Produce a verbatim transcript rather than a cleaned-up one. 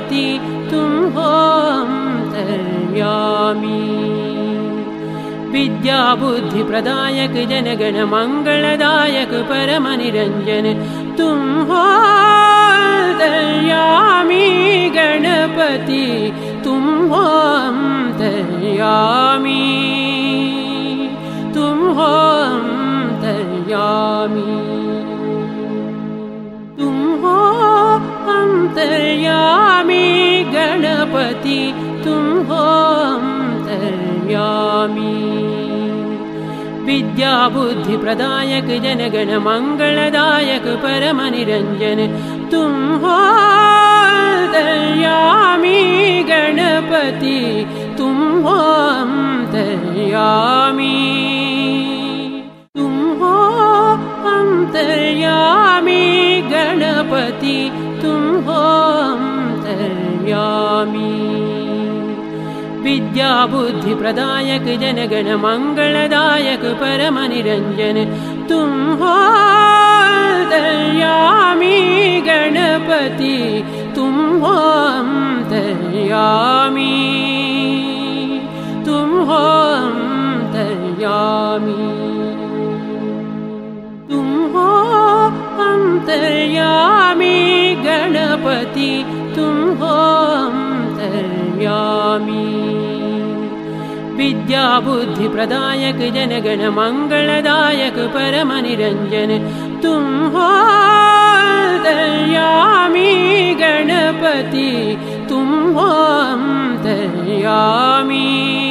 गणपति तुम हो अंतर्यामी। विद्या बुद्धि प्रदायक जनगण मंगलदायक परम निरंजन तुम हो अंतर्यामी। गणपति तुम हो अंतर्यामी, तुम हो अंतर्यामी, तुम हो अंतर्यामी। गणपति तुम हो अंतर्यामी। विद्या बुद्धि प्रदायक जनगण मंगलदायक परम निरंजन तुम हो अंतर्यामी। गणपति तुम हो अंतर्यामी, तुम हो अंतर्यामी। गणपति तुम हो अंतर्यामी। विद्या बुद्धि प्रदायक जनगण मंगलदायक परम निरंजन तुम हो अंतर्यामी। गणपति तुम हो अंतर्यामी, तुम हो अंतर्यामी, तुम हो अंतर्यामी। गणपति तुम हो अंतर्यामी। विद्या बुद्धि प्रदायक जनगण मंगलदायक परम निरंजन तुम हो अंतर्यामी। गणपति तुम हो अंतर्यामी।